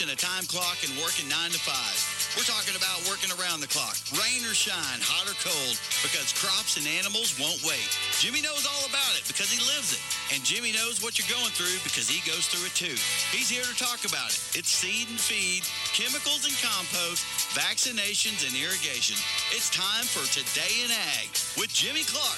in a time clock and working 9 to 5. We're talking about working around the clock, rain or shine, hot or cold, because crops and animals won't wait. Jimmy knows all about it because he lives it. And Jimmy knows what you're going through because he goes through it too. He's here to talk about it. It's seed and feed, chemicals and compost, vaccinations and irrigation. It's time for Today in Ag with Jimmy Clark.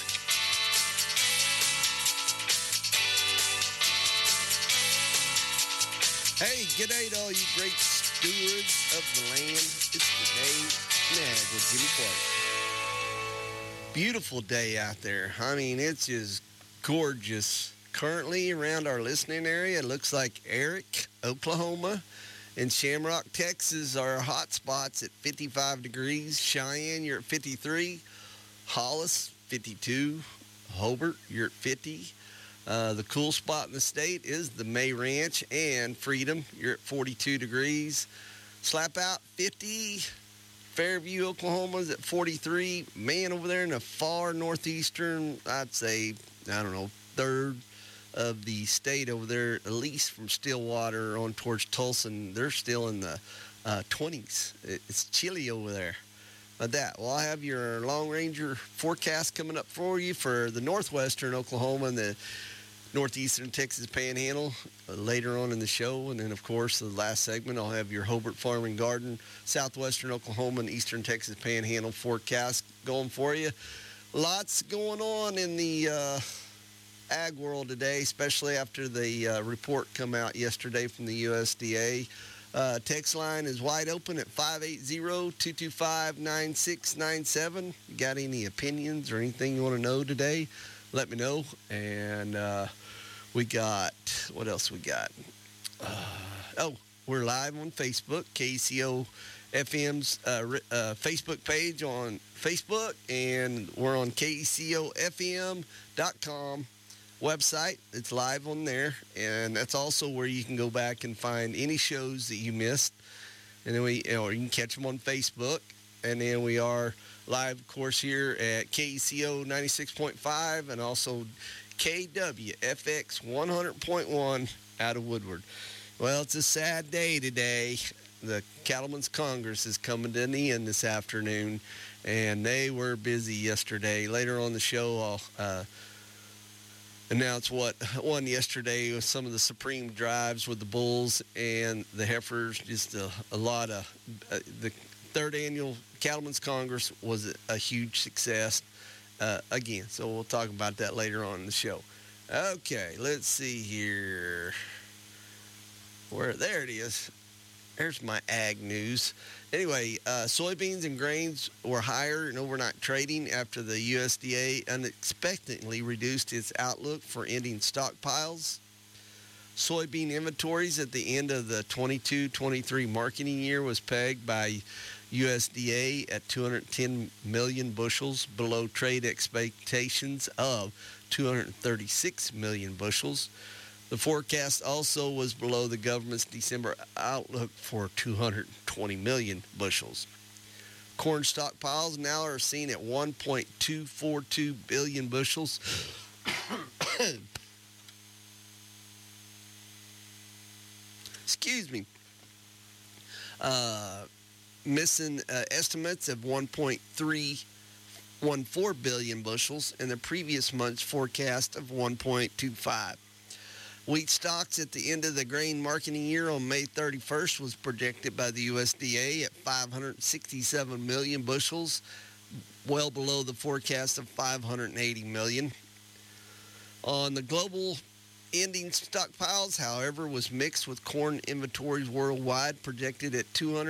Hey, g'day to all you great stewards of the land. It's Today in Ag with Jimmy Clark. Beautiful day out there. I mean, it's just gorgeous. Currently around our listening area, it looks like Eric, Oklahoma, and Shamrock, Texas are hot spots at 55 degrees. Cheyenne, you're at 53. Hollis, 52. Hobart, you're at 50. The cool spot in the state is the May Ranch and Freedom. You're at 42 degrees. Slap out 50. Fairview, Oklahoma's at 43. Man, over there in the far northeastern, I'd say, third of the state over there, at least from Stillwater on towards Tulsa, they're still in the 20s. It's chilly over there. But I have your Long Ranger forecast coming up for you for the northwestern Oklahoma and the northeastern Texas Panhandle later on in the show. And then, of course, the last segment, I'll have your Hobart Farm and Garden, southwestern Oklahoma and eastern Texas Panhandle forecast going for you. Lots going on in the ag world today, especially after the report come out yesterday from the USDA. Text line is wide open at 580-225-9697. You got any opinions or anything you want to know today? Let me know. And we got, what else we got? We're live on Facebook, KCO FM's Facebook page on Facebook, and we're on KCOFM.com website. It's live on there, and that's also where you can go back and find any shows that you missed, and then you can catch them on Facebook. And then we are live, of course, here at KCO 96.5 and also KWFX 100.1 out of Woodward. Well, it's a sad day today. The Cattlemen's Congress is coming to an end this afternoon, and they were busy yesterday. Later on the show, I'll announce what won yesterday with some of the Supreme drives with the bulls and the heifers. Just a lot of the third annual Cattlemen's Congress was a huge success again. So we'll talk about that later on in the show. Okay, let's see here. There it is. There's my ag news. Anyway, soybeans and grains were higher in overnight trading after the USDA unexpectedly reduced its outlook for ending stockpiles. Soybean inventories at the end of the 22-23 marketing year was pegged by USDA at 210 million bushels, below trade expectations of 236 million bushels. The forecast also was below the government's December outlook for 220 million bushels. Corn stockpiles now are seen at 1.242 billion bushels. Excuse me. Missing estimates of 1.314 billion bushels and the previous month's forecast of 1.25. Wheat stocks at the end of the grain marketing year on May 31st was projected by the USDA at 567 million bushels, well below the forecast of 580 million. On the global ending stockpiles, however, was mixed, with corn inventories worldwide projected at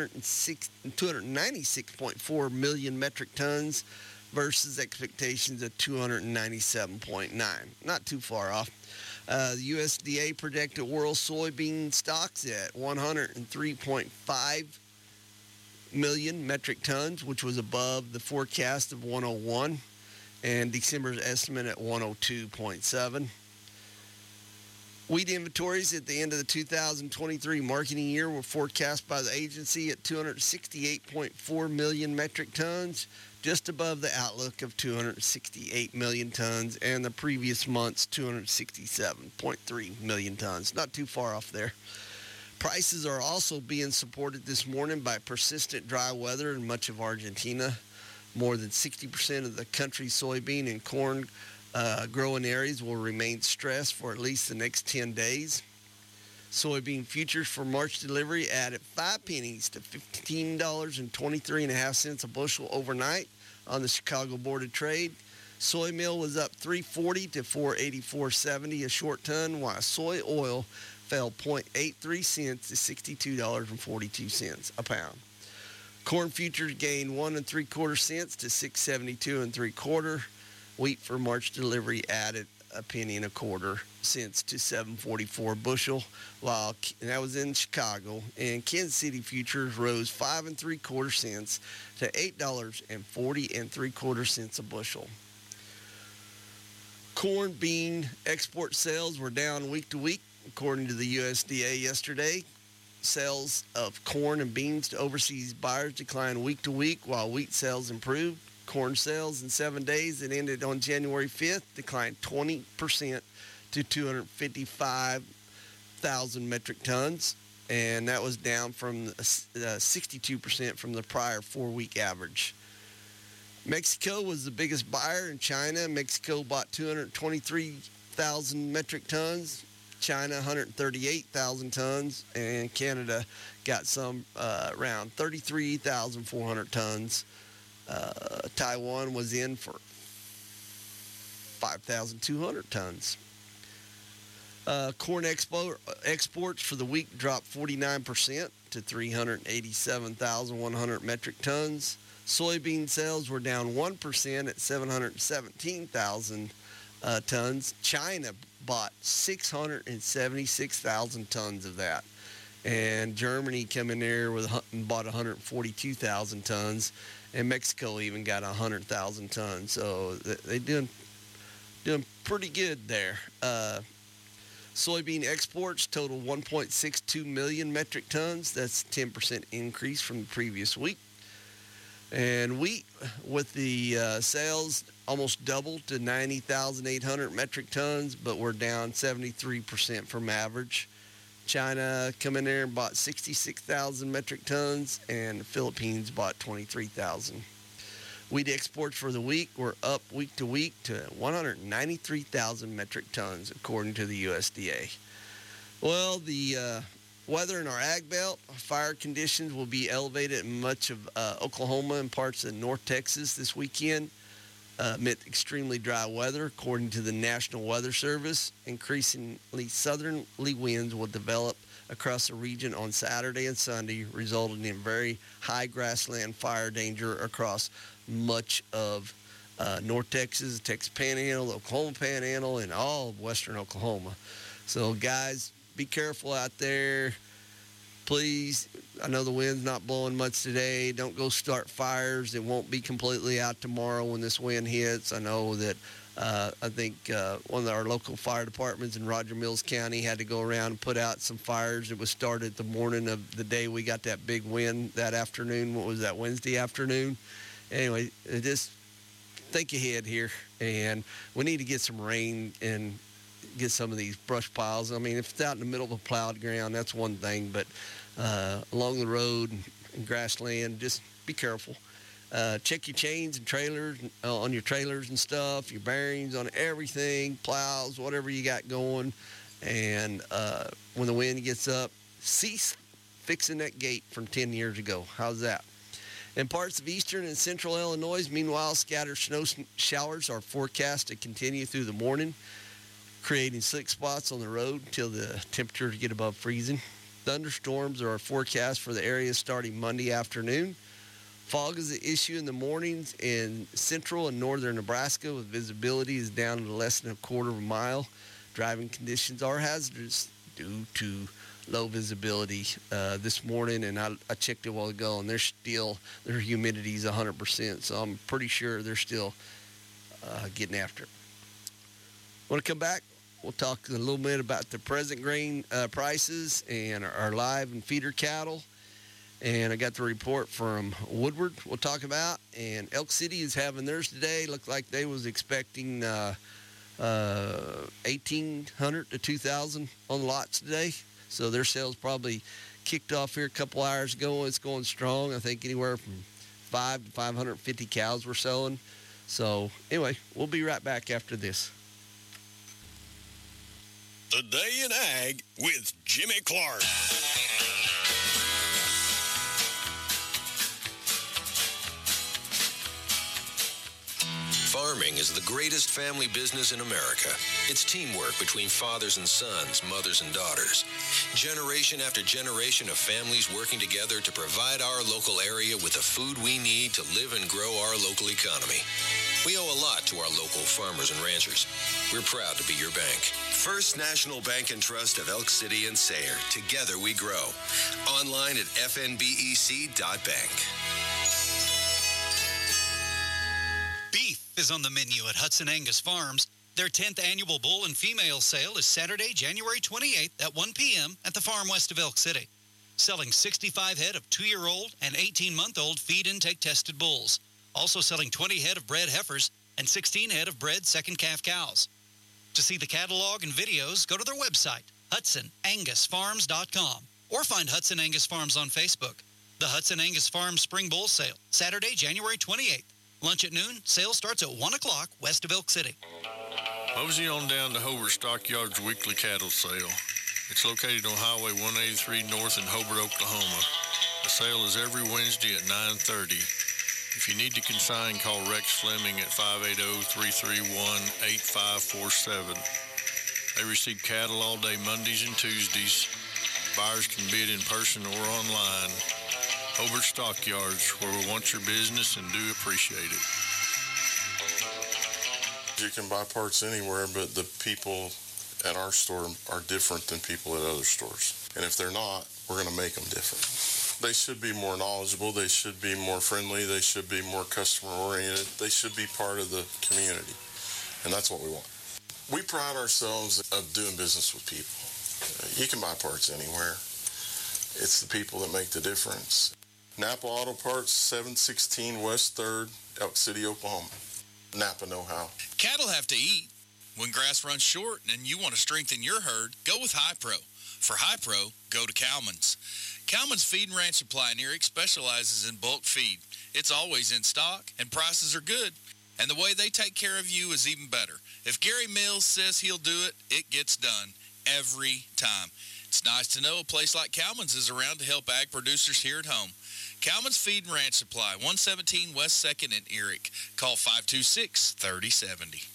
296.4 million metric tons versus expectations of 297.9. Not too far off. The USDA projected world soybean stocks at 103.5 million metric tons, which was above the forecast of 101, and December's estimate at 102.7. Wheat inventories at the end of the 2023 marketing year were forecast by the agency at 268.4 million metric tons, just above the outlook of 268 million tons and the previous month's 267.3 million tons. Not too far off there. Prices are also being supported this morning by persistent dry weather in much of Argentina. More than 60% of the country's soybean and corn growing areas will remain stressed for at least the next 10 days. Soybean futures for March delivery added 5 pennies to $15.23.5 a bushel overnight on the Chicago Board of Trade. Soy meal was up $3.40 to $4.84.70 a short ton, while soy oil fell 0.83 cents to $62.42 a pound. Corn futures gained 1 3/4 cents to $6.72 3/4. Wheat for March delivery added a penny and a quarter cents to $7.44 bushel, while that was in Chicago. And Kansas City futures rose 5 3/4 cents to $8.40 3/4 cents a bushel. Corn bean export sales were down week to week, according to the USDA yesterday. Sales of corn and beans to overseas buyers declined week to week, while wheat sales improved. Corn sales in 7 days that ended on January 5th declined 20% to 255,000 metric tons, and that was down from 62% from the prior 4-week average. Mexico was the biggest buyer in China. Mexico bought 223,000 metric tons. China 138,000 tons, and Canada got some around 33,400 tons. Taiwan was in for 5,200 tons. Corn exports for the week dropped 49% to 387,100 metric tons. Soybean sales were down 1% at 717,000 tons. China bought 676,000 tons of that. And Germany came in there and bought 142,000 tons. And Mexico even got 100,000 tons. So they're doing pretty good there. Soybean exports total 1.62 million metric tons. That's a 10% increase from the previous week. And wheat, with the sales almost doubled to 90,800 metric tons, but we're down 73% from average. China come in there and bought 66,000 metric tons, and the Philippines bought 23,000. Wheat exports for the week were up week to week to 193,000 metric tons, according to the USDA. Well, the weather in our ag belt, fire conditions will be elevated in much of Oklahoma and parts of North Texas this weekend amid extremely dry weather, according to the National Weather Service. Increasingly southerly winds will develop across the region on Saturday and Sunday, resulting in very high grassland fire danger across much of North Texas, Texas Panhandle, Oklahoma Panhandle, and all of western Oklahoma. So, guys, be careful out there. Please, I know the wind's not blowing much today. Don't go start fires. It won't be completely out tomorrow when this wind hits. I know that I think one of our local fire departments in Roger Mills County had to go around and put out some fires. It was started the morning of the day we got that big wind that afternoon. What was that, Wednesday afternoon? Anyway, just think ahead here. And we need to get some rain and get some of these brush piles. I mean, if it's out in the middle of a plowed ground, that's one thing, but along the road and grassland, just be careful. Check your chains and trailers on your trailers and stuff, your bearings on everything, plows, whatever you got going. And when the wind gets up, cease fixing that gate from 10 years ago. How's that? In parts of eastern and central Illinois, meanwhile, scattered snow showers are forecast to continue through the morning, creating slick spots on the road until the temperatures get above freezing. Thunderstorms are forecast for the area starting Monday afternoon. Fog is an issue in the mornings in central and northern Nebraska, with visibility is down to less than a quarter of a mile. Driving conditions are hazardous due to low visibility this morning, and I checked it a while ago, and their humidity is 100%, so I'm pretty sure they're still getting after it. Want to come back? We'll talk a little bit about the present grain prices and our live and feeder cattle. And I got the report from Woodward we'll talk about. And Elk City is having theirs today. Looked like they was expecting 1,800 to 2,000 on lots today. So their sales probably kicked off here a couple hours ago. It's going strong. I think anywhere from 5 to 550 cows we're selling. So anyway, we'll be right back after this. The Day in Ag with Jimmy Clark. Farming is the greatest family business in America. It's teamwork between fathers and sons, mothers and daughters. Generation after generation of families working together to provide our local area with the food we need to live and grow our local economy. We owe a lot to our local farmers and ranchers. We're proud to be your bank. First National Bank and Trust of Elk City and Sayre. Together we grow. Online at fnbec.bank. Beef is on the menu at Hudson Angus Farms. Their 10th annual bull and female sale is Saturday, January 28th at 1 p.m. at the farm west of Elk City. Selling 65 head of 2-year-old and 18-month-old feed intake tested bulls. Also selling 20 head of bred heifers and 16 head of bred second calf cows. To see the catalog and videos, go to their website, HudsonAngusFarms.com, or find Hudson Angus Farms on Facebook. The Hudson Angus Farms Spring Bull Sale, Saturday, January 28th. Lunch at noon. Sale starts at 1 o'clock west of Elk City. Mosey on down to Hobart Stockyards weekly cattle sale. It's located on Highway 183 north in Hobart, Oklahoma. The sale is every Wednesday at 9:30. If you need to consign, call Rex Fleming at 580-331-8547. They receive cattle all day Mondays and Tuesdays. Buyers can bid in person or online. Hobart Stockyards, where we want your business and do appreciate it. You can buy parts anywhere, but the people at our store are different than people at other stores. And if they're not, we're going to make them different. They should be more knowledgeable. They should be more friendly. They should be more customer-oriented. They should be part of the community. And that's what we want. We pride ourselves of doing business with people. You can buy parts anywhere. It's the people that make the difference. Napa Auto Parts, 716 West 3rd, Elk City, Oklahoma. Napa know-how. Cattle have to eat. When grass runs short and you want to strengthen your herd, go with Hi-Pro. For Hi-Pro, go to Cowman's. Cowman's Feed and Ranch Supply in Eric specializes in bulk feed. It's always in stock, and prices are good. And the way they take care of you is even better. If Gary Mills says he'll do it, it gets done every time. It's nice to know a place like Cowman's is around to help ag producers here at home. Cowman's Feed and Ranch Supply, 117 West 2nd in Eric. Call 526-3070.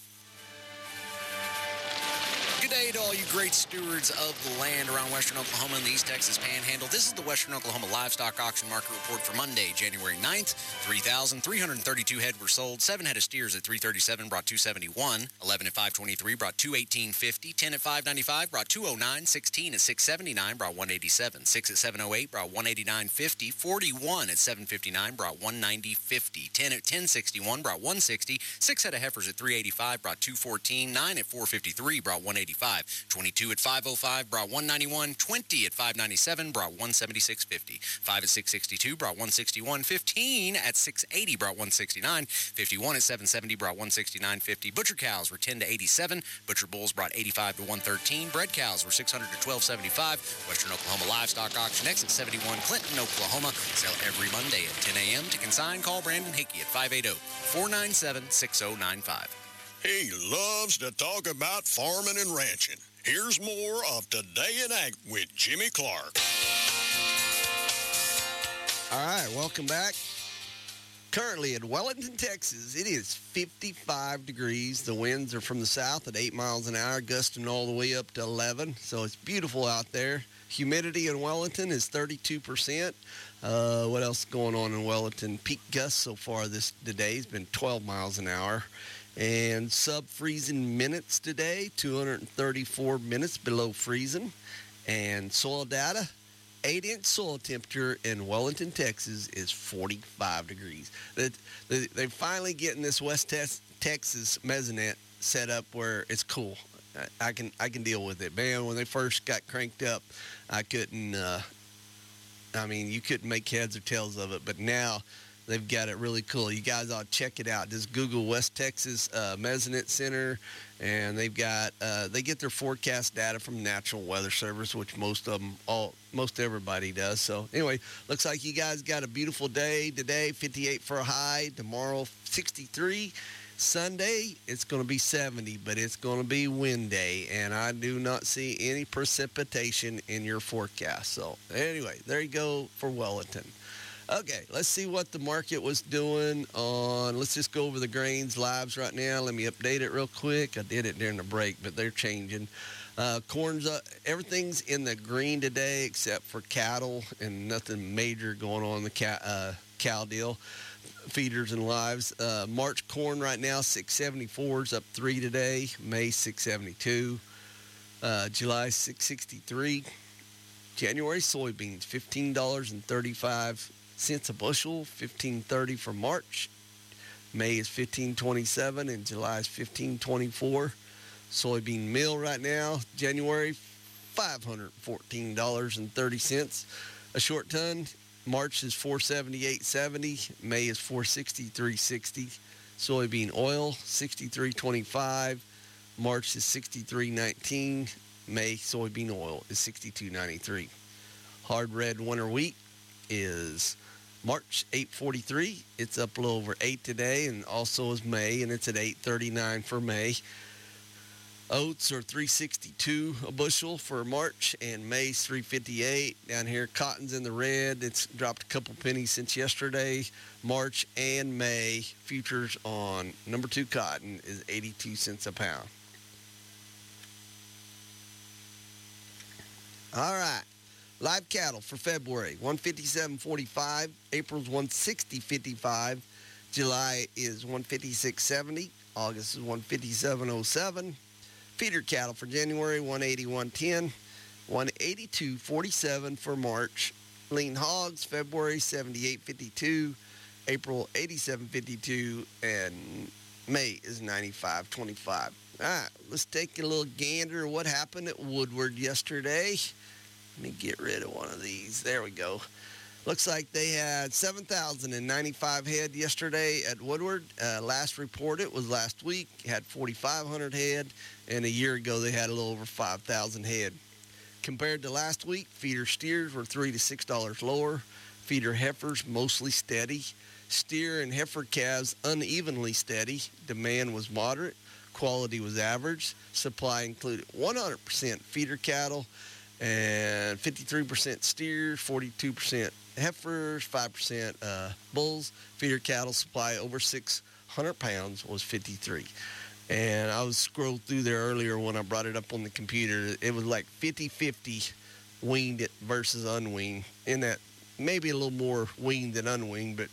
Good day to all you great stewards of the land around western Oklahoma and the East Texas Panhandle. This is the Western Oklahoma Livestock Auction Market Report for Monday, January 9th. 3,332 head were sold. 7 head of steers at $337 brought $271. 11 at $523 brought $218.50. 10 at $595 brought $209. 16 at $679 brought $187. 6 at $708 brought $189.50. 41 at $759 brought $190.50. 10 at $1061 brought $160. 6 head of heifers at $385 brought $214. 9 at $453 brought $185. 22 at $505 brought $191. 20 at $597 brought $176.50. 5 at $662 brought $161. 15 at $680 brought $169. 51 at $770 brought $169.50. Butcher cows were 10 to $87. Butcher bulls brought $85 to $113. Bred cows were $600 to $1275. Western Oklahoma Livestock Auction exit 71, Clinton, Oklahoma. Sale every Monday at 10 a.m. To consign, call Brandon Hickey at 580-497-6095. He loves to talk about farming and ranching. Here's more of Today in Ag with Jimmy Clark. All right, welcome back. Currently in Wellington, Texas, it is 55 degrees. The winds are from the south at 8 miles an hour, gusting all the way up to 11. So it's beautiful out there. Humidity in Wellington is 32%. What else is going on in Wellington? Peak gusts so far today has been 12 miles an hour. And sub-freezing minutes today, 234 minutes below freezing. And soil data, 8-inch soil temperature in Wellington, Texas is 45 degrees. They're finally getting this West Texas mesonet set up where it's cool. I can deal with it. Man, when they first got cranked up, I couldn't, you couldn't make heads or tails of it. But now They've got it really cool. You guys ought to check it out. Just Google West Texas Mesonet Center, and they've got they get their forecast data from National Weather Service, which most everybody does. So anyway, looks like you guys got a beautiful day today. 58 for a high. Tomorrow 63. Sunday, it's going to be 70, but it's going to be wind day, and I do not see any precipitation in your forecast. So anyway, there you go for Wellington. Okay, let's see what the market was doing on, let's just go over the grains lives right now. Let me update it real quick. I did it during the break, but they're changing. Corn's up, everything's in the green today except for cattle, and nothing major going on in the cow deal. Feeders and lives. March corn right now, 674 is up 3 today. May 672. July 663. January soybeans, $15.35 a bushel. $15.30 for March. May is $15.27 and July is $15.24. Soybean meal right now, January $514.30 a short ton. March is $478.70. May is $463.60. Soybean oil $63.25. March is $63.19. May soybean oil is $62.93. Hard red winter wheat is March $8.43. It's up a little over 8 today, and also is May, and it's at $8.39 for May. Oats are $3.62 a bushel for March, and May's $3.58. Down here, cotton's in the red. It's dropped a couple pennies since yesterday. March and May futures on number 2 cotton is 82 cents a pound. All right, live cattle for February, 157.45. April's 160.55. July is 156.70. August is 157.07. Feeder cattle for January, 181.10, 182.47 for March. Lean hogs, February, 78.52, April, 87.52, and May is 95.25. All right, let's take a little gander at what happened at Woodward yesterday. Let me get rid of one of these. There we go. Looks like they had 7,095 head yesterday at Woodward. Last reported was last week. Had 4,500 head, and a year ago they had a little over 5,000 head. Compared to last week, feeder steers were $3 to $6 lower. Feeder heifers mostly steady. Steer and heifer calves unevenly steady. Demand was moderate. Quality was average. Supply included 100% feeder cattle and 53% steers, 42% heifers, 5% bulls. Feeder cattle supply over 600 pounds was 53. And I was scrolled through there earlier when I brought it up on the computer. It was like 50-50 weaned versus unweaned. In that, maybe a little more weaned than unweaned, but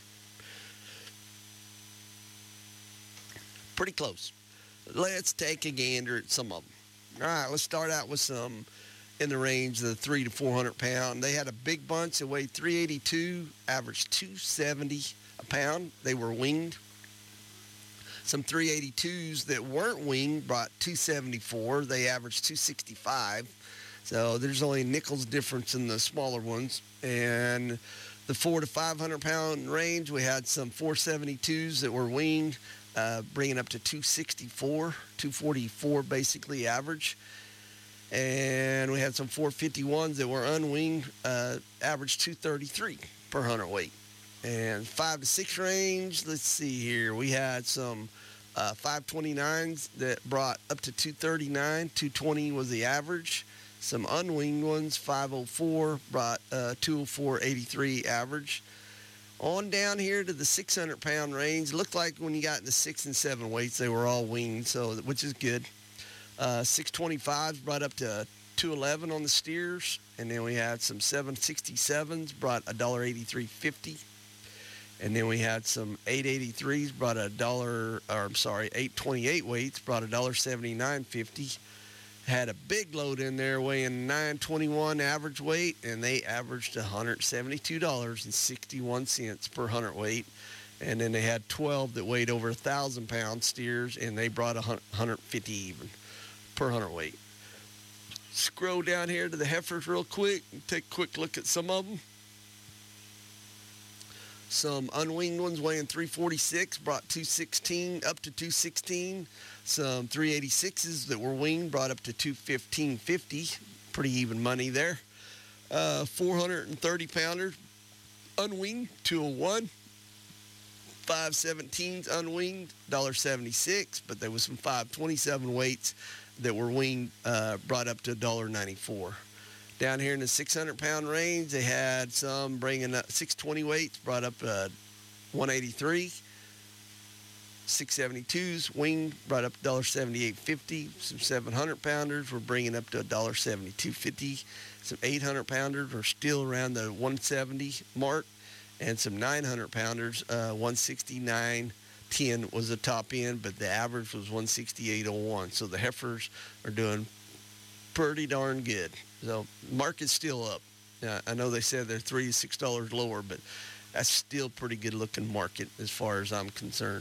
pretty close. Let's take a gander at some of them. All right, let's start out with some in the range of the 300 to 400 pound. They had a big bunch that weighed 382, averaged 270 a pound. They were winged. Some 382s that weren't winged brought 274. They averaged 265. So there's only a nickel's difference in the smaller ones. And the 400 to 500 pound range, we had some 472s that were winged, bringing up to 264, 244 basically average. And we had some 451s that were unwinged, average 233 per hundredweight. And 5 to 6 range, let's see here. We had some 529s that brought up to 239. 220 was the average. Some unwinged ones, 504, brought 204.83 average. On down here to the 600 pound range, looked like when you got in the 6 and 7 weights, they were all winged, so which is good. 625s brought up to 211 on the steers, and then we had some 767s brought $1.8350, and then we had some 883s brought $828 weights brought $1.7950. Had a big load in there weighing 921 average weight, and they averaged $172.61 per hundredweight. And then they had 12 that weighed over 1,000 pound steers, and they brought 150 even per hundredweight. Scroll down here to the heifers real quick and take a quick look at some of them. Some unwinged ones weighing 346 brought 216 up to 216. Some 386s that were winged brought up to 215.50. Pretty even money there. 430 pounders unwinged, 201. 517s unwinged, $1.76, but there was some 527 weights that were winged, brought up to $1.94. Down here in the 600-pound range, they had some bringing up 620 weights, brought up 183. 672s winged, brought up $1.78.50. Some 700-pounders were bringing up to $1.72.50. Some 800-pounders were still around the 170 mark. And some 900-pounders, 169.10 was the top end, but the average was 168.01. So the heifers are doing pretty darn good. So market's still up. I know they said they're $3 to $6 lower, but that's still pretty good looking market as far as I'm concerned.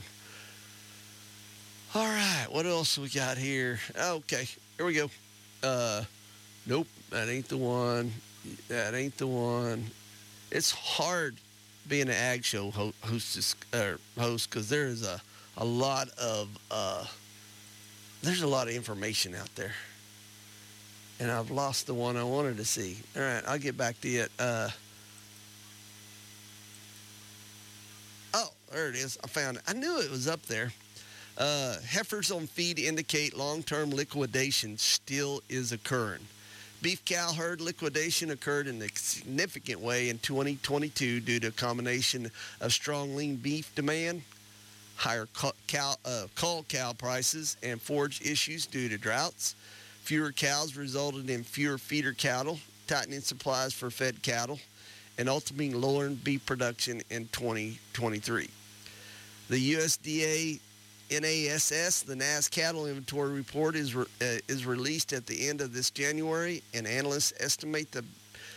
All right, what else we got here? Okay, here we go. Nope, that ain't the one. That ain't the one. It's hard being an ag show host because there is a lot of there's a lot of information out there, and I've lost the one I wanted to see. All right, I'll get back to it. Oh, there it is. I found it. I knew it was up there. Heifers on feed indicate long-term liquidation still is occurring. Beef cow herd liquidation occurred in a significant way in 2022 due to a combination of strong lean beef demand, higher cull cow prices, and forage issues due to droughts. Fewer cows resulted in fewer feeder cattle, tightening supplies for fed cattle, and ultimately lowering beef production in 2023. The USDA NASS, the NAS Cattle Inventory Report, is released at the end of this January, and analysts estimate the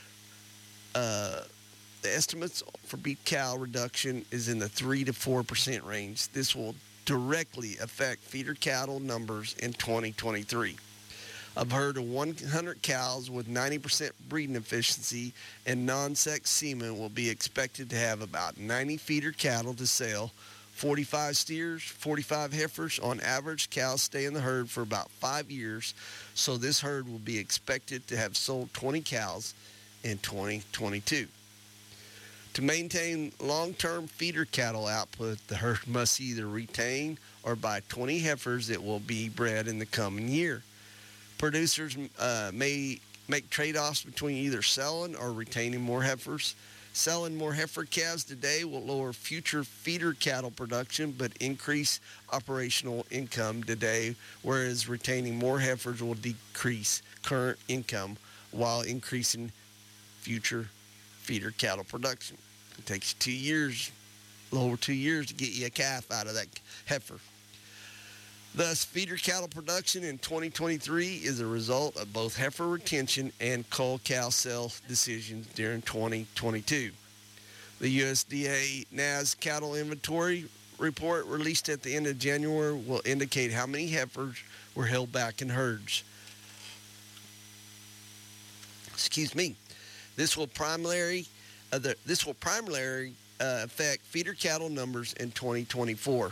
estimates for beef cow reduction is in the 3 to 4% range. This will directly affect feeder cattle numbers in 2023. A herd of 100 cows with 90% breeding efficiency and non-sex semen will be expected to have about 90 feeder cattle to sell. 45 steers, 45 heifers. On average, cows stay in the herd for about 5 years, so this herd will be expected to have sold 20 cows in 2022. To maintain long-term feeder cattle output, the herd must either retain or buy 20 heifers that will be bred in the coming year. Producers may make trade-offs between either selling or retaining more heifers. Selling more heifer calves today will lower future feeder cattle production but increase operational income today, whereas retaining more heifers will decrease current income while increasing future feeder cattle production. It takes 2 years, a little over 2 years to get you a calf out of that heifer. Thus, feeder cattle production in 2023 is a result of both heifer retention and cull cow sale decisions during 2022. The USDA NAS Cattle Inventory Report released at the end of January will indicate how many heifers were held back in herds. This will primarily affect feeder cattle numbers in 2024.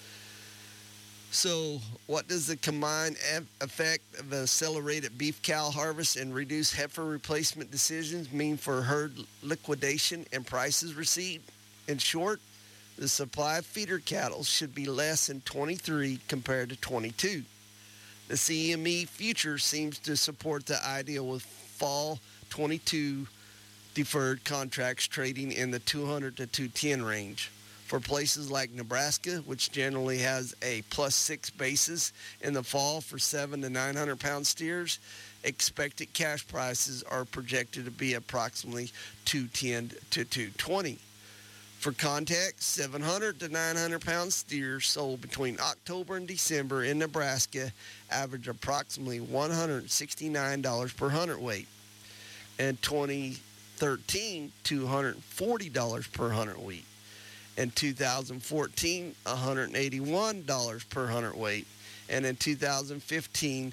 So, what does the combined effect of accelerated beef cow harvest and reduced heifer replacement decisions mean for herd liquidation and prices received? In short, the supply of feeder cattle should be less in 23 compared to 22. The CME future seems to support the idea with fall 22 deferred contracts trading in the 200 to 210 range. For places like Nebraska, which generally has a +6 basis in the fall for 700 to 900 pound steers, expected cash prices are projected to be approximately 210 to 220. For context, 700 to 900 pound steers sold between October and December in Nebraska average approximately $169 per hundredweight. In 2013, $240 per hundredweight. In 2014, $181 per hundredweight, and in 2015,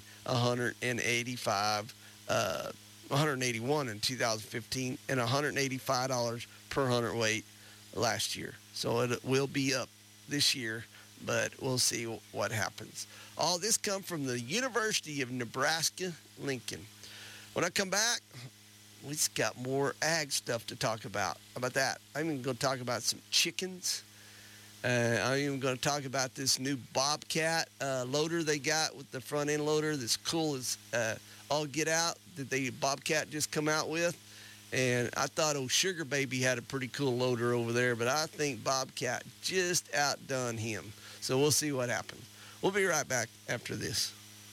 $181 in 2015, and $185 per hundredweight last year. So it will be up this year, but we'll see what happens. All this come from the University of Nebraska, Lincoln. When I come back, we just got more ag stuff to talk about. How about that? I'm even going to talk about some chickens. I'm even going to talk about this new Bobcat loader they got with the front end loader that's cool as all get out that Bobcat just come out with. And I thought old Sugar Baby had a pretty cool loader over there, but I think Bobcat just outdone him. So we'll see what happens. We'll be right back after this.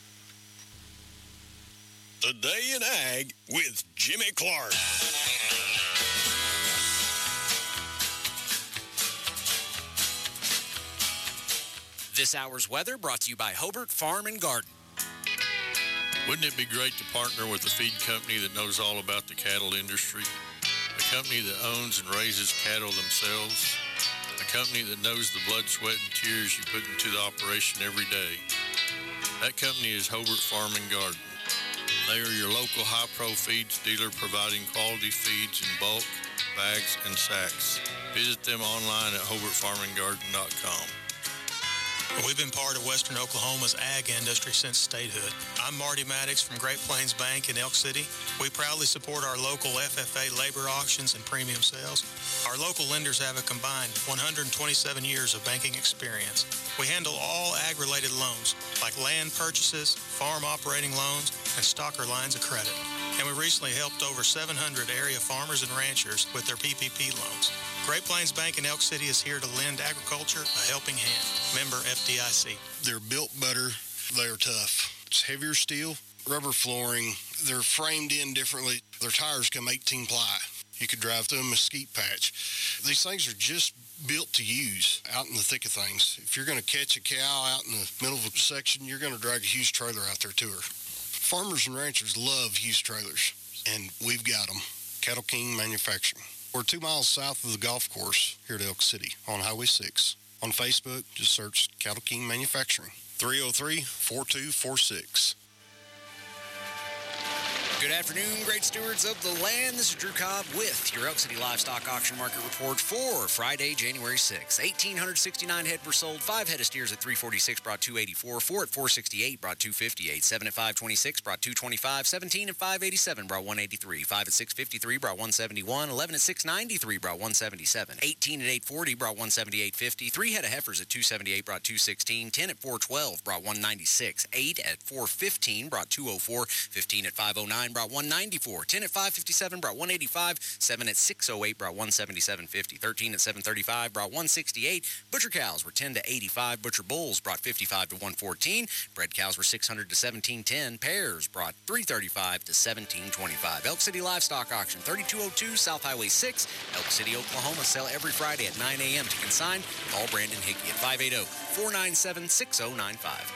The Day in Ag with Jimmy Clark. This hour's weather brought to you by Hobart Farm and Garden. Wouldn't it be great to partner with a feed company that knows all about the cattle industry? A company that owns and raises cattle themselves? A company that knows the blood, sweat, and tears you put into the operation every day? That company is Hobart Farm and Garden. They are your local high-pro feeds dealer providing quality feeds in bulk, bags, and sacks. Visit them online at HobartFarmandGarden.com. We've been part of Western Oklahoma's ag industry since statehood. I'm Marty Maddox from Great Plains Bank in Elk City. We proudly support our local FFA labor auctions and premium sales. Our local lenders have a combined 127 years of banking experience. We handle all ag-related loans, like land purchases, farm operating loans, and stocker lines of credit. And we recently helped over 700 area farmers and ranchers with their PPP loans. Great Plains Bank in Elk City is here to lend agriculture a helping hand. Member FDIC. They're built better. They're tough. It's heavier steel, rubber flooring. They're framed in differently. Their tires come 18 ply. You could drive through a mesquite patch. These things are just built to use out in the thick of things. If you're going to catch a cow out in the middle of a section, you're going to drag a huge trailer out there to her. Farmers and ranchers love used trailers, and we've got them. Cattle King Manufacturing. We're 2 miles south of the golf course here at Elk City on Highway 6. On Facebook, just search Cattle King Manufacturing. 303-4246. Good afternoon, great stewards of the land. This is Drew Cobb with your Elk City Livestock Auction Market Report for Friday, January 6th. 1,869 head were sold. 5 head of steers at $346 brought $284. 4 at $468 brought $258. 7 at $526 brought $225. 17 at $587 brought $183. 5 at $653 brought $171. 11 at $693 brought $177. 18 at $840 brought $178.50. 3 head of heifers at $278 brought $216. 10 at $412 brought $196. 8 at $415 brought $204. 15 at $509 brought $194. 10 at $557 brought $185. 7 at $608 brought $177.50. 13 at $735 brought $168. Butcher cows were 10 to $85. Butcher bulls brought $55 to $114. Bred cows were $600 to $17.10. Pairs brought $335 to $17.25. Elk City Livestock Auction, 3202 South Highway 6, Elk City, Oklahoma. Sell every Friday at 9 a.m. To consign, call Brandon Hickey at 580-497-6095.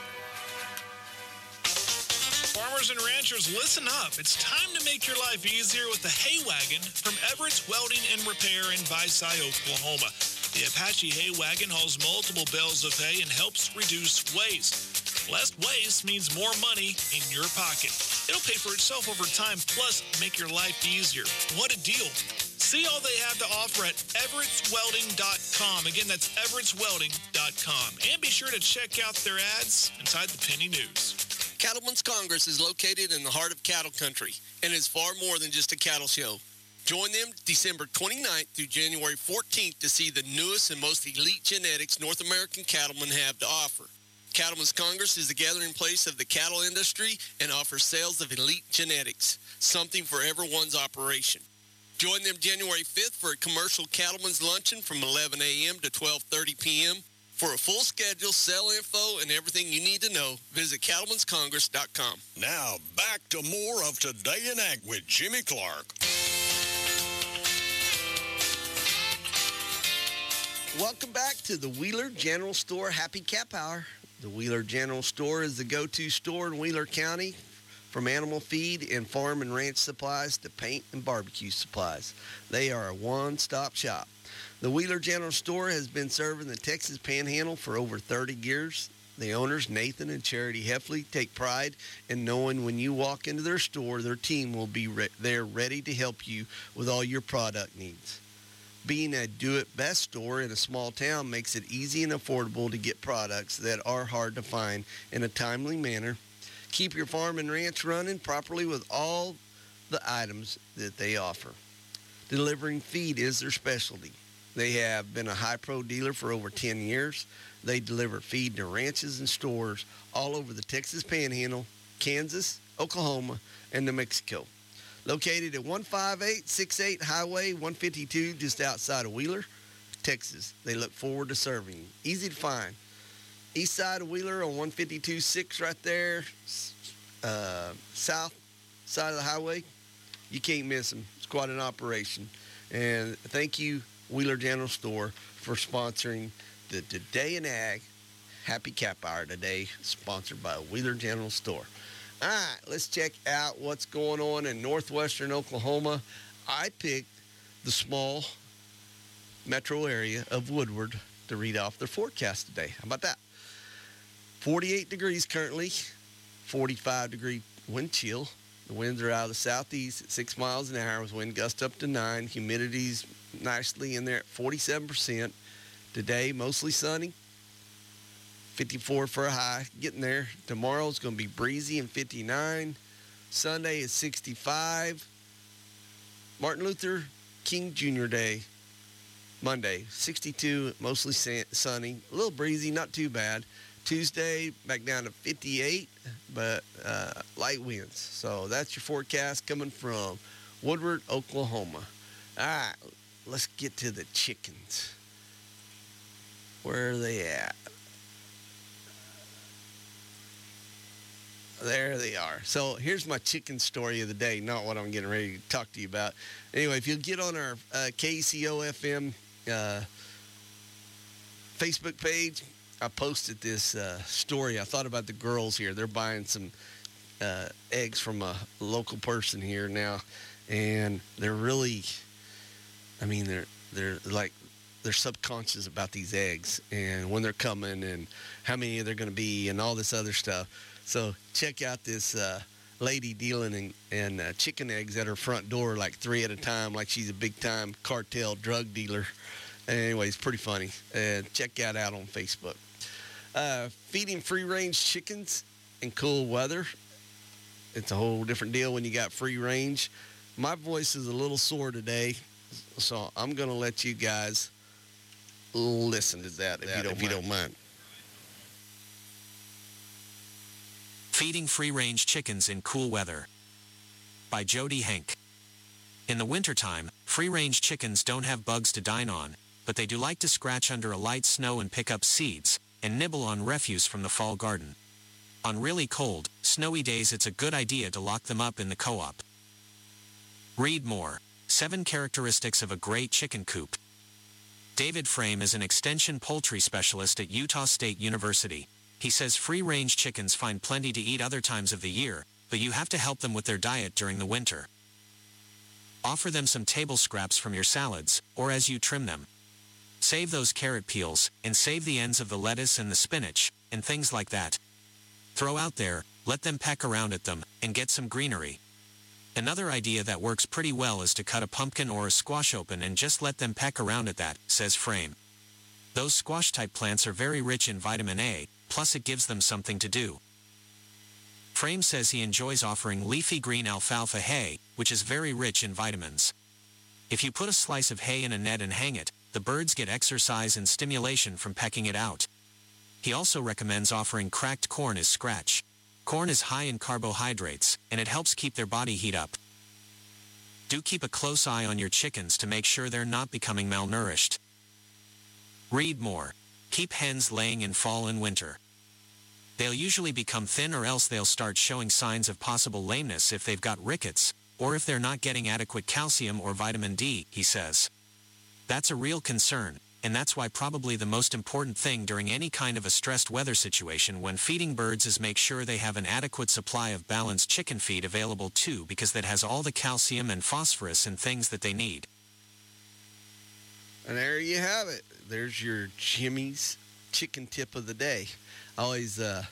Farmers and ranchers, listen up. It's time to make your life easier with the Hay Wagon from Everett's Welding and Repair in Visay, Oklahoma. The Apache Hay Wagon hauls multiple bales of hay and helps reduce waste. Less waste means more money in your pocket. It'll pay for itself over time, plus make your life easier. What a deal. See all they have to offer at everettswelding.com. Again, that's everettswelding.com. And be sure to check out their ads inside the Penny News. Cattlemen's Congress is located in the heart of cattle country and is far more than just a cattle show. Join them December 29th through January 14th to see the newest and most elite genetics North American cattlemen have to offer. Cattlemen's Congress is the gathering place of the cattle industry and offers sales of elite genetics, something for everyone's operation. Join them January 5th for a commercial cattlemen's luncheon from 11 a.m. to 12:30 p.m. For a full schedule, sell info, and everything you need to know, visit cattlemenscongress.com. Now, back to more of Today in Ag with Jimmy Clark. Welcome back to the Wheeler General Store Happy Cap Hour. The Wheeler General Store is the go-to store in Wheeler County, from animal feed and farm and ranch supplies to paint and barbecue supplies. They are a one-stop shop. The Wheeler General Store has been serving the Texas Panhandle for over 30 years. The owners, Nathan and Charity Heffley, take pride in knowing when you walk into their store, their team will be there ready to help you with all your product needs. Being a do-it-best store in a small town makes it easy and affordable to get products that are hard to find in a timely manner. Keep your farm and ranch running properly with all the items that they offer. Delivering feed is their specialty. They have been a High Pro dealer for over 10 years. They deliver feed to ranches and stores all over the Texas Panhandle, Kansas, Oklahoma, and New Mexico. Located at 15868 Highway 152, just outside of Wheeler, Texas. They look forward to serving you. Easy to find. East side of Wheeler on 152.6 right there. South side of the highway. You can't miss them. It's quite an operation. And thank you, Wheeler General Store, for sponsoring the Today in Ag Happy Cap Hour today, sponsored by Wheeler General Store. All right, let's check out what's going on in northwestern Oklahoma. I picked the small metro area of Woodward to read off their forecast today. How about that? 48 degrees currently, 45-degree wind chill. The winds are out of the southeast at 6 miles an hour with wind gust up to 9. Humidity's nicely in there at 47%. Today, mostly sunny. 54 for a high, getting there. Tomorrow's going to be breezy and 59. Sunday is 65. Martin Luther King Jr. Day, Monday, 62, mostly sunny. A little breezy, not too bad. Tuesday, back down to 58, but light winds. So that's your forecast coming from Woodward, Oklahoma. All right, let's get to the chickens. Where are they at? There they are. So here's my chicken story of the day, not what I'm getting ready to talk to you about. Anyway, if you'll get on our KCO-FM Facebook page, I posted this story. I thought about the girls here. They're buying some eggs from a local person here now, and they're really, I mean, they're subconscious about these eggs and when they're coming and how many they're going to be and all this other stuff. So check out this lady dealing in chicken eggs at her front door, like 3 at a time, like she's a big-time cartel drug dealer. Anyway, it's pretty funny. Check that out on Facebook. Feeding free-range chickens in cool weather. It's a whole different deal when you got free range. My voice is a little sore today, so I'm going to let you guys listen to that if you don't mind. Feeding Free-Range Chickens in Cool Weather by Jody Henk. In the wintertime, free-range chickens don't have bugs to dine on, but they do like to scratch under a light snow and pick up seeds, and nibble on refuse from the fall garden. On really cold, snowy days it's a good idea to lock them up in the co-op. Read more. 7 characteristics of a great chicken coop. David Frame is an extension poultry specialist at Utah State University. He says free-range chickens find plenty to eat other times of the year, but you have to help them with their diet during the winter. Offer them some table scraps from your salads, or as you trim them. Save those carrot peels, and save the ends of the lettuce and the spinach, and things like that. Throw out there, let them peck around at them, and get some greenery. Another idea that works pretty well is to cut a pumpkin or a squash open and just let them peck around at that, says Frame. Those squash-type plants are very rich in vitamin A, plus it gives them something to do. Frame says he enjoys offering leafy green alfalfa hay, which is very rich in vitamins. If you put a slice of hay in a net and hang it, the birds get exercise and stimulation from pecking it out. He also recommends offering cracked corn as scratch. Corn is high in carbohydrates, and it helps keep their body heat up. Do keep a close eye on your chickens to make sure they're not becoming malnourished. Read more. Keep hens laying in fall and winter. They'll usually become thin, or else they'll start showing signs of possible lameness if they've got rickets, or if they're not getting adequate calcium or vitamin D, he says. That's a real concern, and that's why probably the most important thing during any kind of a stressed weather situation when feeding birds is make sure they have an adequate supply of balanced chicken feed available too, because that has all the calcium and phosphorus and things that they need. And there you have it. There's your Jimmy's chicken tip of the day. I always, I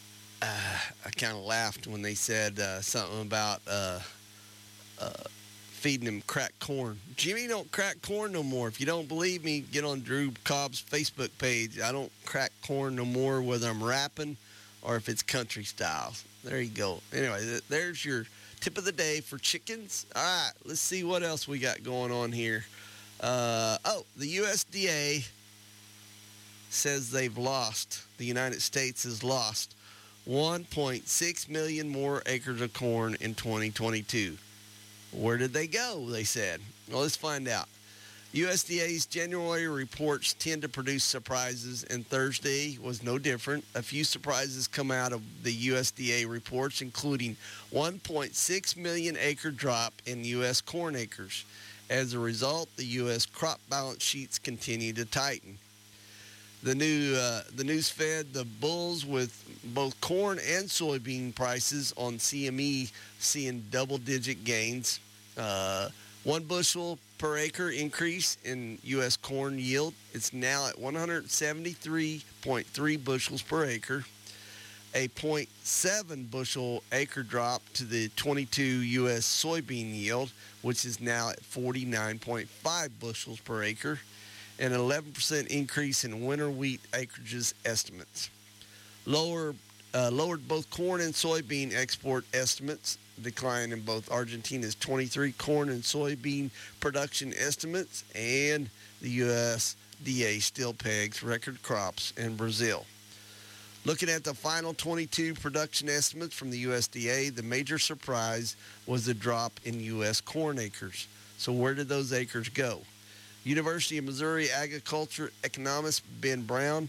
kind of laughed when they said something about feeding him cracked corn. Jimmy don't crack corn no more. If you don't believe me, get on Drew Cobb's Facebook page. I don't crack corn no more, whether I'm rapping or if it's country style. There you go. Anyway, there's your tip of the day for chickens. All right, let's see what else we got going on here. The USDA says the United States has lost 1.6 million more acres of corn in 2022. Where did they go, they said? Well, let's find out. USDA's January reports tend to produce surprises, and Thursday was no different. A few surprises come out of the USDA reports, including 1.6 million acre drop in U.S. corn acres. As a result, the U.S. crop balance sheets continue to tighten. The news fed the bulls with both corn and soybean prices on CME seeing double-digit gains. 1 bushel per acre increase in U.S. corn yield. It's now at 173.3 bushels per acre. A 0.7 bushel acre drop to the 22 U.S. soybean yield, which is now at 49.5 bushels per acre. And an 11% increase in winter wheat acreages estimates. Lowered both corn and soybean export estimates, decline in both Argentina's 23 corn and soybean production estimates, and the USDA still pegs record crops in Brazil. Looking at the final 22 production estimates from the USDA, the major surprise was the drop in U.S. corn acres. So where did those acres go? University of Missouri agriculture economist Ben Brown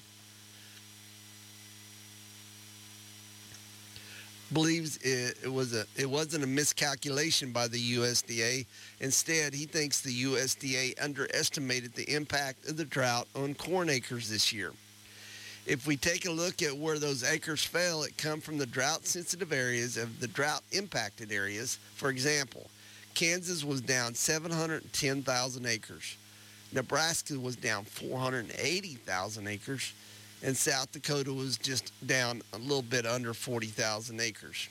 believes it wasn't a miscalculation by the USDA. Instead, he thinks the USDA underestimated the impact of the drought on corn acres this year. If we take a look at where those acres fell, it come from the drought-sensitive areas of the drought-impacted areas. For example, Kansas was down 710,000 acres. Nebraska was down 480,000 acres. And South Dakota was just down a little bit under 40,000 acres.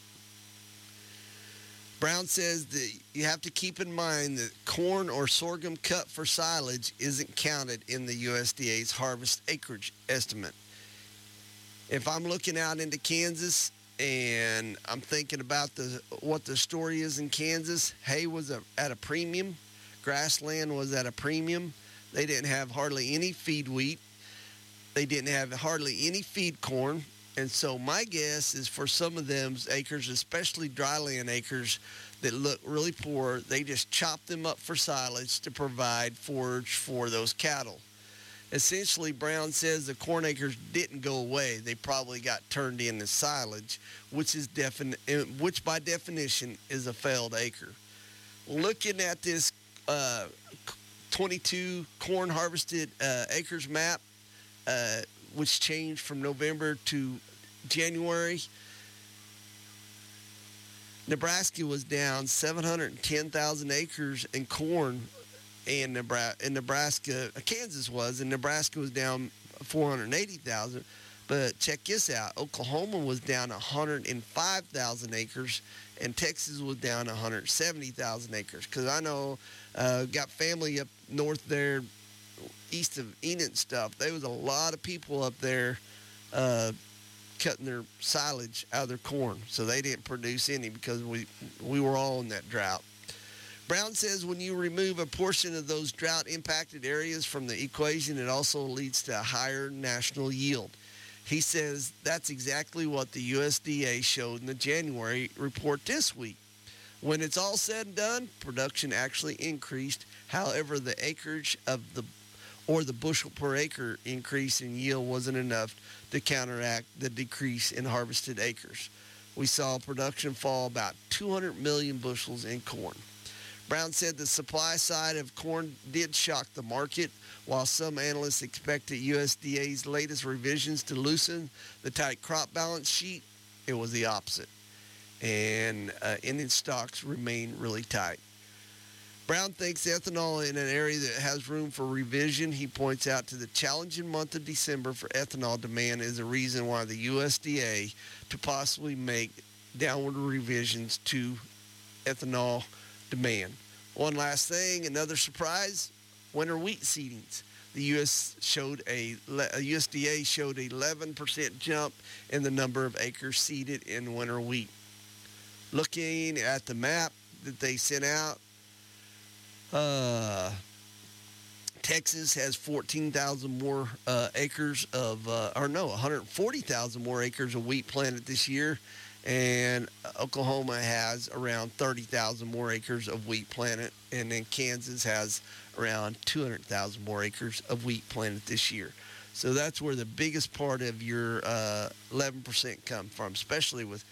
Brown says that you have to keep in mind that corn or sorghum cut for silage isn't counted in the USDA's harvest acreage estimate. If I'm looking out into Kansas and I'm thinking about what the story is in Kansas, hay was at a premium, grassland was at a premium. They didn't have hardly any feed wheat. They didn't have hardly any feed corn. And so my guess is for some of them acres, especially dryland acres that look really poor, they just chop them up for silage to provide forage for those cattle. Essentially, Brown says the corn acres didn't go away. They probably got turned into silage, which by definition is a failed acre. Looking at this 22 corn harvested acres map, which changed from November to January, Nebraska was down 710,000 acres in corn, and Nebraska, Kansas was, and Nebraska was down 480,000. But check this out: Oklahoma was down 105,000 acres, and Texas was down 170,000 acres. Because I know, got family up north there, east of Enid and stuff. There was a lot of people up there cutting their silage out of their corn, so they didn't produce any because we were all in that drought. Brown says when you remove a portion of those drought-impacted areas from the equation, it also leads to a higher national yield. He says that's exactly what the USDA showed in the January report this week. When it's all said and done, production actually increased. However, the acreage of the bushel per acre increase in yield wasn't enough to counteract the decrease in harvested acres. We saw production fall about 200 million bushels in corn. Brown said the supply side of corn did shock the market. While some analysts expected USDA's latest revisions to loosen the tight crop balance sheet, it was the opposite. And Indian stocks remain really tight. Brown thinks ethanol in an area that has room for revision. He points out to the challenging month of December for ethanol demand is a reason why the USDA to possibly make downward revisions to ethanol demand. One last thing, another surprise, winter wheat seedings. The USDA showed an 11% jump in the number of acres seeded in winter wheat. Looking at the map that they sent out, Texas has 14,000 more acres of, 140,000 more acres of wheat planted this year. And Oklahoma has around 30,000 more acres of wheat planted. And then Kansas has around 200,000 more acres of wheat planted this year. So that's where the biggest part of your 11% come from, especially with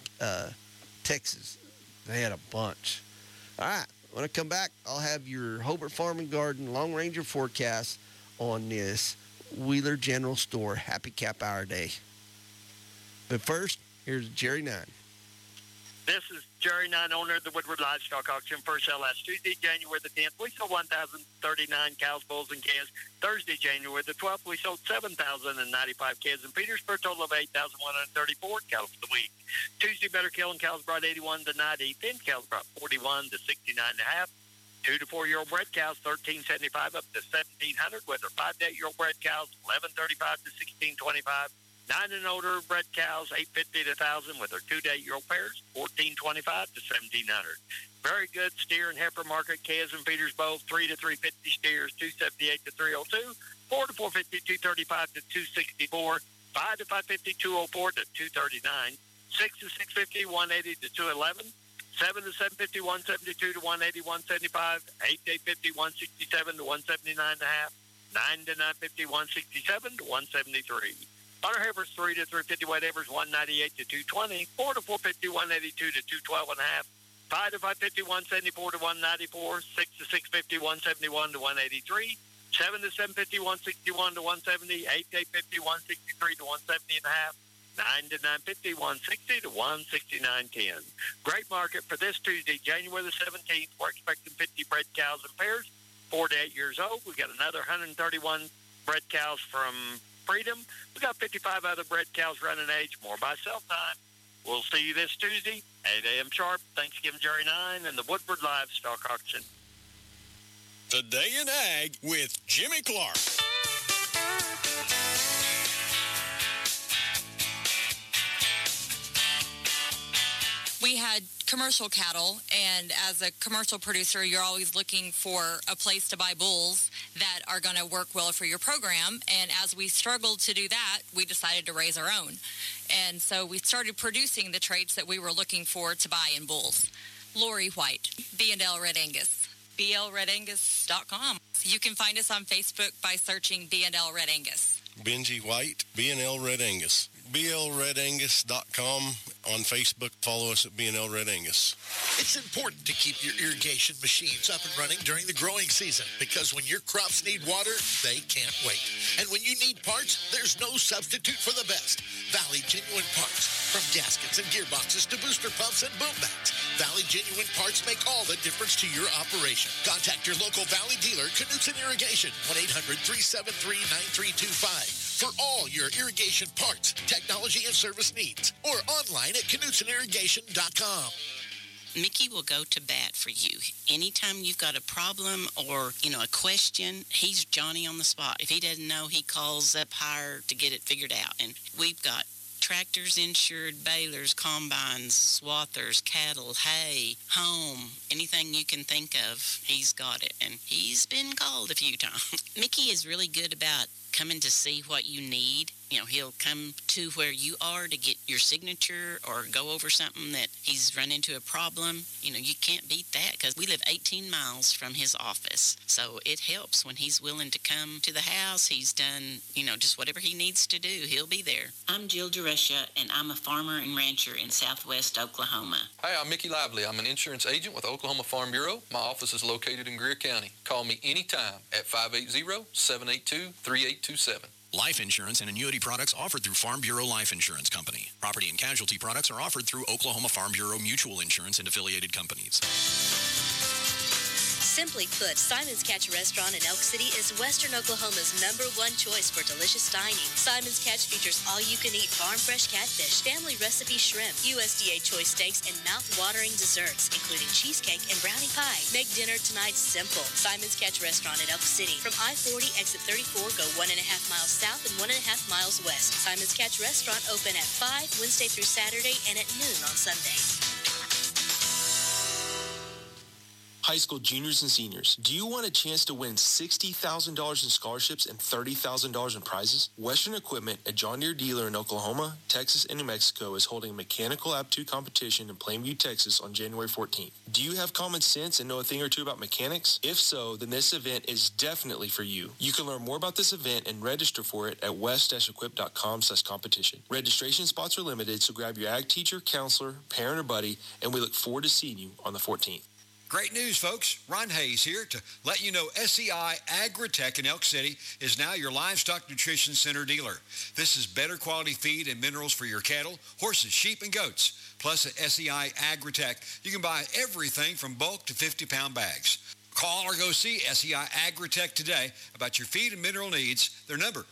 Texas. They had a bunch. All right. When I come back, I'll have your Hobart Farm and Garden Long Ranger forecast on this Wheeler General Store Happy Cap Hour Day. But first, here's Jerry Nine. This is Jerry Nine, owner of the Woodward Livestock Auction. First sale last Tuesday, January the 10th. We sold 1,039 cows, bulls, and calves. Thursday, January the 12th, we sold 7,095 calves and feeders for a total of 8,134 cattle for the week. Tuesday, better killing cows brought 81 to 90. Thin cows brought 41 to 69.5. 2 to 4 year old bred cows, 1375 up to 1,700. With their 5 to 8 year old bred cows, 1135 to 1625. 9 and older bred cows, 850 to 1,000, with their 2 to 8 year old pairs, 1425 to 1,700. Very good steer and heifer market, calves and feeders both, 3 to 350 steers, 278 to 302, 4 to 450, 235 to 264, 5 to 550, 204 to 239, 6 to 650, 180 to 211, 7 to 750, 172 to 180, 175, 8 to 850, 167 to 179.5, 9 to 950, 167 to 173. Hunter heifers, 3 to 350 weight heifers, 198 to 220, 4 to 450, 182 to 212.5, 5 to 550, 174 to 194, 6 to 650, 171 to 183, 7 to 750, 161 to 170, 8 to 850, 163 to 170.5, 9 to 950, 160 to 169.10. Great market for this Tuesday, January the 17th. We're expecting 50 bred cows and pairs, 4 to 8 years old. We got another 131 bred cows from Freedom. We got 55 other bred cows running age, more by sell time. We'll see you this Tuesday, 8 a.m. sharp. Thanksgiving Jerry 9 and the Woodward Livestock Auction. Today in Ag with Jimmy Clark. We had commercial cattle, and as a commercial producer, you're always looking for a place to buy bulls that are going to work well for your program. And as we struggled to do that, we decided to raise our own. And so we started producing the traits that we were looking for to buy in bulls. Lori White, B&L Red Angus, blredangus.com. You can find us on Facebook by searching B&L Red Angus. Benji White, B&L Red Angus. blredangus.com. On Facebook, follow us at B&L Red Angus. It's important to keep your irrigation machines up and running during the growing season because when your crops need water, they can't wait. And when you need parts, there's no substitute for the best. Valley Genuine Parts. From gaskets and gearboxes to booster pumps and boom backs, Valley Genuine Parts make all the difference to your operation. Contact your local Valley dealer, Knutson Irrigation, 1-800-373-9325. For all your irrigation parts, technology, and service needs, or online at KnutsenIrrigation.com. Mickey will go to bat for you. Anytime you've got a problem or, a question, he's Johnny on the spot. If he doesn't know, he calls up higher to get it figured out. And we've got tractors insured, balers, combines, swathers, cattle, hay, home, anything you can think of, he's got it. And he's been called a few times. Mickey is really good about coming to see what you need. He'll come to where you are to get your signature or go over something that he's run into a problem. You can't beat that because we live 18 miles from his office. So it helps when he's willing to come to the house. He's done, just whatever he needs to do. He'll be there. I'm Jill Duresha, and I'm a farmer and rancher in southwest Oklahoma. Hi, I'm Mickey Lively. I'm an insurance agent with Oklahoma Farm Bureau. My office is located in Greer County. Call me anytime at 580-782-3827. Life insurance and annuity products offered through Farm Bureau Life Insurance Company. Property and casualty products are offered through Oklahoma Farm Bureau Mutual Insurance and affiliated companies. Simply put, Simon's Catch Restaurant in Elk City is Western Oklahoma's #1 choice for delicious dining. Simon's Catch features all-you-can-eat farm-fresh catfish, family recipe shrimp, USDA choice steaks, and mouth-watering desserts, including cheesecake and brownie pie. Make dinner tonight simple. Simon's Catch Restaurant in Elk City. From I-40, exit 34, go 1.5 miles south and 1.5 miles west. Simon's Catch Restaurant open at 5 Wednesday through Saturday and at noon on Sunday. High school juniors and seniors, do you want a chance to win $60,000 in scholarships and $30,000 in prizes? Western Equipment, a John Deere dealer in Oklahoma, Texas, and New Mexico, is holding a mechanical aptitude competition in Plainview, Texas on January 14th. Do you have common sense and know a thing or two about mechanics? If so, then this event is definitely for you. You can learn more about this event and register for it at west-equip.com/competition. Registration spots are limited, so grab your ag teacher, counselor, parent, or buddy, and we look forward to seeing you on the 14th. Great news, folks. Ron Hayes here to let you know SEI Agritech in Elk City is now your livestock nutrition center dealer. This is better quality feed and minerals for your cattle, horses, sheep, and goats. Plus at SEI Agritech, you can buy everything from bulk to 50-pound bags. Call or go see SEI Agritech today about your feed and mineral needs. Their number,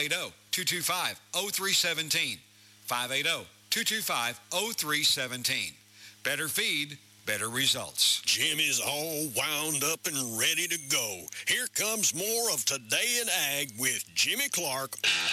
580-225-0317. 580-225-0317. Better feed, better results. Jim is all wound up and ready to go. Here comes more of Today in Ag with Jimmy Clark.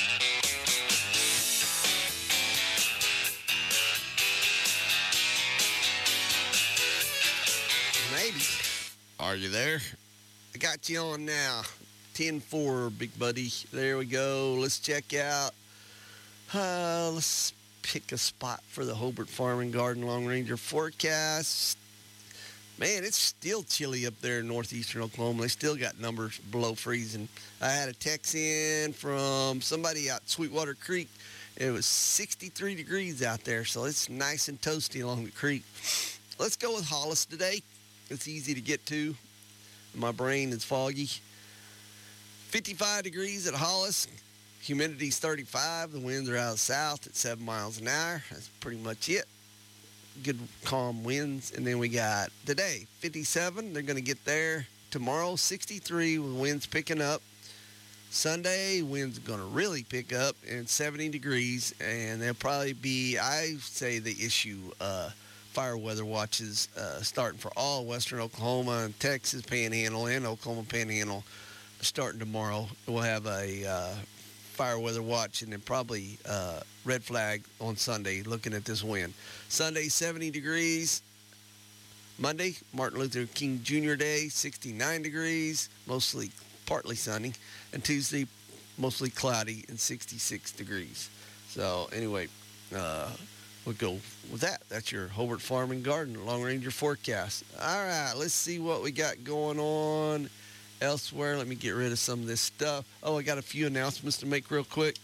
Maybe. Are you there? I got you on now. 10-4, big buddy. There we go. Let's check out. Let's pick a spot for the Hobart Farm and Garden Long Ranger forecast. Man, it's still chilly up there in northeastern Oklahoma. They still got numbers below freezing. I had a text in from somebody out Sweetwater Creek. It was 63 degrees out there, so it's nice and toasty along the creek. Let's go with Hollis today. It's easy to get to. My brain is foggy. 55 degrees at Hollis. Humidity's 35. The winds are out of the south at 7 miles an hour. That's pretty much it. Good calm winds. And then we got today 57. They're going to get there. Tomorrow 63 with winds picking up. Sunday winds are going to really pick up and 70 degrees, and there'll probably be, I say, the issue fire weather watches starting for all western Oklahoma and Texas Panhandle and Oklahoma Panhandle starting tomorrow. We'll have a fire weather watch, and then probably red flag on Sunday looking at this wind. Sunday, 70 degrees. Monday, Martin Luther King Jr. Day, 69 degrees, mostly partly sunny. And Tuesday, mostly cloudy and 66 degrees. So anyway, we'll go with that. That's your Hobart Farm and Garden Long Ranger forecast. All right, let's see what we got going on elsewhere. Let me get rid of some of this stuff. Oh, I got a few announcements to make real quick.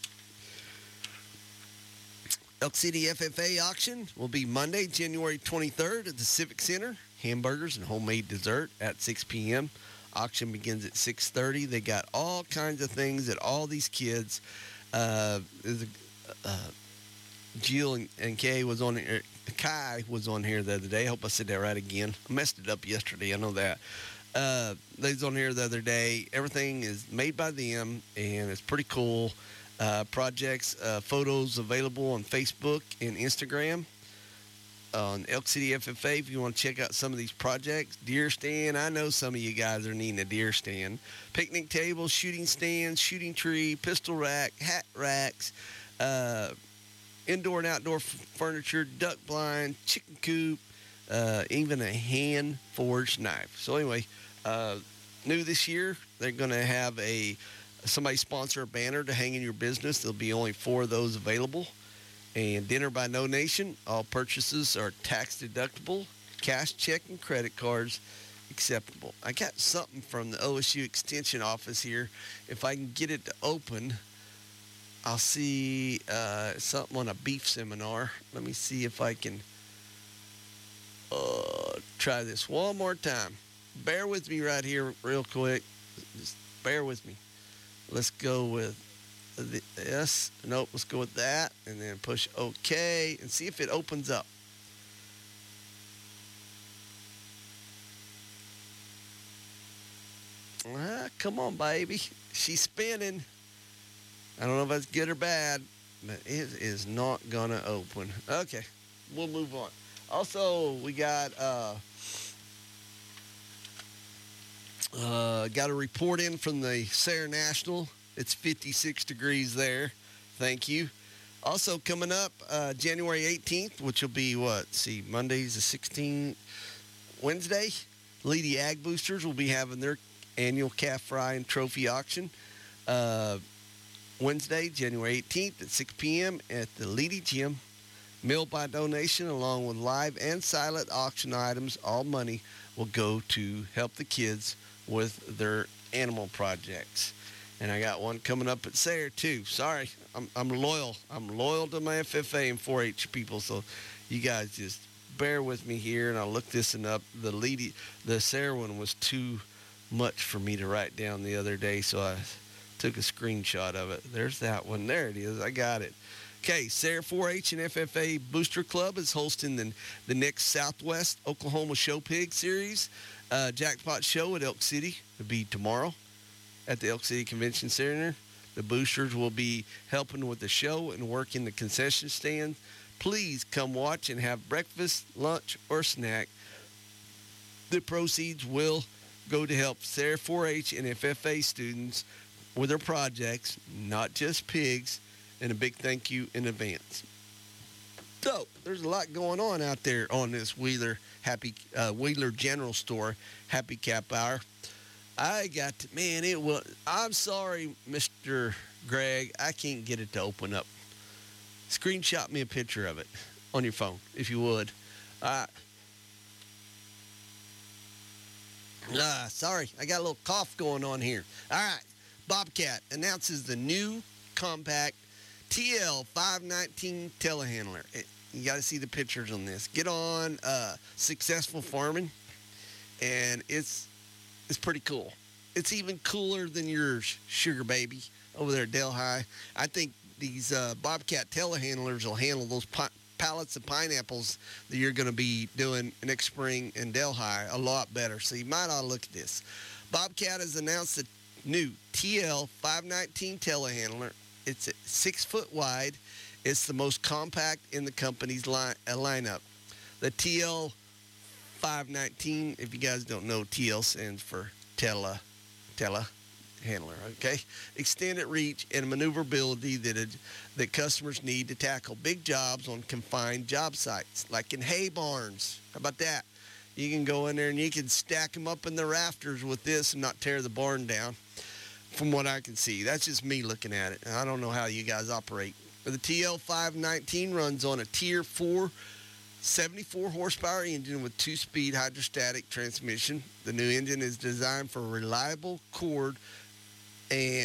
Elk City FFA auction will be Monday, January 23rd at the Civic Center. Hamburgers and homemade dessert at 6 p.m. Auction begins at 6:30. They got all kinds of things that all these kids. Jill and Kay was on here. Kai was on here the other day. I hope I said that right again. I messed it up yesterday. I know that. They was on here the other day. Everything is made by them, and it's pretty cool. Projects, photos available on Facebook and Instagram. On Elk City FFA, if you want to check out some of these projects. Deer stand. I know some of you guys are needing a deer stand. Picnic table, shooting stands, shooting tree, pistol rack, hat racks, indoor and outdoor furniture, duck blind, chicken coop, even a hand-forged knife. So anyway, new this year, they're going to have somebody sponsor a banner to hang in your business. There'll be only 4 of those available. And dinner by donation. All purchases are tax deductible. Cash, check, and credit cards acceptable. I got something from the OSU Extension office here. If I can get it to open, I'll see something on a beef seminar. Let me see if I can try this one more time. Bear with me right here real quick. Just bear with me. Let's go with this. Nope, let's go with that. And then push OK and see if it opens up. Come on, baby. She's spinning. I don't know if that's good or bad, but it is not going to open. Okay, we'll move on. Also, we got a report in from the Sayre National. It's 56 degrees there. Thank you. Also coming up, January 18th, which will be Monday's the 16th, Wednesday. Leedy Ag Boosters will be having their annual calf fry and trophy auction. Wednesday, January 18th at 6 p.m. at the Leedy Gym. Meal by donation along with live and silent auction items. All money will go to help the kids with their animal projects. And I got one coming up at Sayre too. Sorry, I'm loyal. I'm loyal to my FFA and 4-H people. So you guys just bear with me here, and I'll look this one up. The Sayre one was too much for me to write down the other day, so I took a screenshot of it. There's that one. There it is. I got it. Okay, Sayre 4-H and FFA Booster Club is hosting the next Southwest Oklahoma Show Pig Series Jackpot Show at Elk City. It'll be tomorrow at the Elk City Convention Center. The boosters will be helping with the show and working the concession stand. Please come watch and have breakfast, lunch, or snack. The proceeds will go to help Sayre 4-H and FFA students with their projects, not just pigs, and a big thank you in advance. So, there's a lot going on out there on this Wheeler General Store Happy Cap Hour. I'm sorry, Mr. Greg, I can't get it to open up. Screenshot me a picture of it on your phone, if you would. Sorry, I got a little cough going on here. All right, Bobcat announces the new compact TL519 telehandler. You got to see the pictures on this. Get on Successful Farming, and it's pretty cool. It's even cooler than yours, Sugar Baby, over there at Delhi. I think these Bobcat telehandlers will handle those pallets of pineapples that you're going to be doing next spring in Delhi a lot better. So you might ought to look at this. Bobcat has announced the new TL519 telehandler. It's 6 foot wide. It's the most compact in the company's lineup. The TL519, if you guys don't know, TL stands for telehandler, okay? Extended reach and maneuverability that customers need to tackle big jobs on confined job sites, like in hay barns. How about that? You can go in there and you can stack them up in the rafters with this and not tear the barn down, from what I can see. That's just me looking at it. I don't know how you guys operate. The TL519 runs on a Tier 4 74 horsepower engine with 2-speed hydrostatic transmission. The new engine is designed for reliable cold. They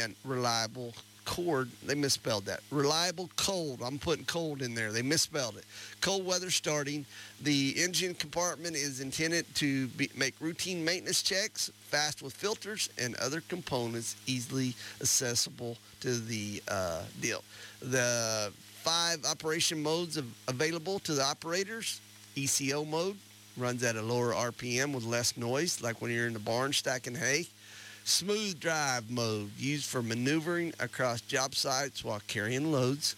misspelled that. Reliable cold. I'm putting cold in there. They misspelled it. Cold weather starting. The engine compartment is intended to make routine maintenance checks, fast with filters and other components easily accessible to the deal. The 5 operation modes available to the operators. ECO mode runs at a lower RPM with less noise, like when you're in the barn stacking hay. Smooth drive mode, used for maneuvering across job sites while carrying loads.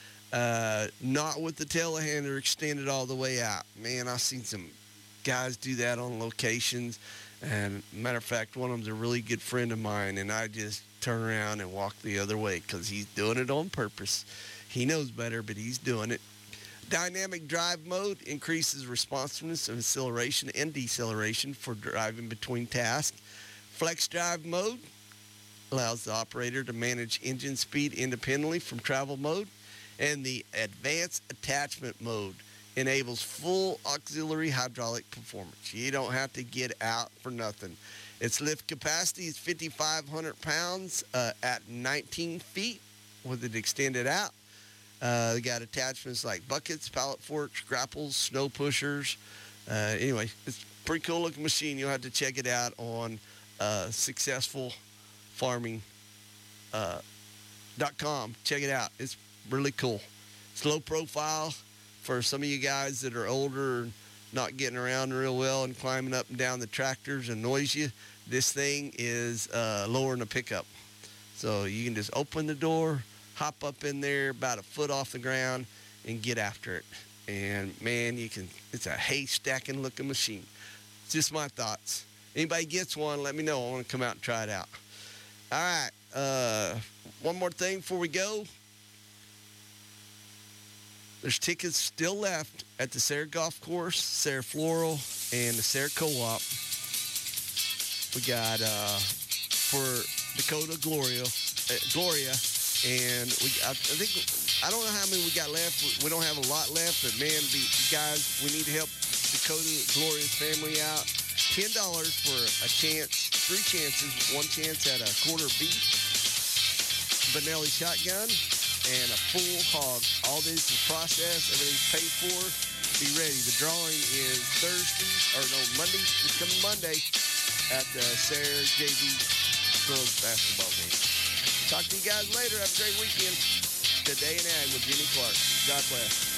Not with the telehandler extended all the way out. Man, I've seen some guys do that on locations. And matter of fact, one of them's a really good friend of mine, and I just turn around and walk the other way because he's doing it on purpose. He knows better, but he's doing it. Dynamic drive mode increases responsiveness of acceleration and deceleration for driving between tasks. Flex drive mode allows the operator to manage engine speed independently from travel mode. And the advanced attachment mode enables full auxiliary hydraulic performance. You don't have to get out for nothing. Its lift capacity is 5,500 pounds at 19 feet with it extended out. They got attachments like buckets, pallet forks, grapples, snow pushers. Anyway, it's a pretty cool looking machine. You'll have to check it out on successfulfarming.com. Check it out. It's really cool. It's low profile for some of you guys that are older and not getting around real well and climbing up and down the tractors annoys you. This thing is lower than a pickup. So you can just open the door, hop up in there about a foot off the ground, and get after it. And, man, it's a hay-stacking looking machine. It's just my thoughts. Anybody gets one, let me know. I want to come out and try it out. All right. One more thing before we go. There's tickets still left at the Sayre Golf Course, Sayre Floral, and the Sayre Co-op. We got for Dakota Gloria, and I don't know how many we got left. We don't have a lot left, but man, the guys, we need to help Dakota Gloria's family out. $10 for a chance, 3 chances, 1 chance at a quarter beef, Benelli shotgun, and a full hog. All this is processed, everything's paid for. Be ready. The drawing is Monday. It's coming Monday at the Sayre JV girls basketball game. Talk to you guys later. Have a great weekend. Today in Ag with Jimmy Clark. God bless.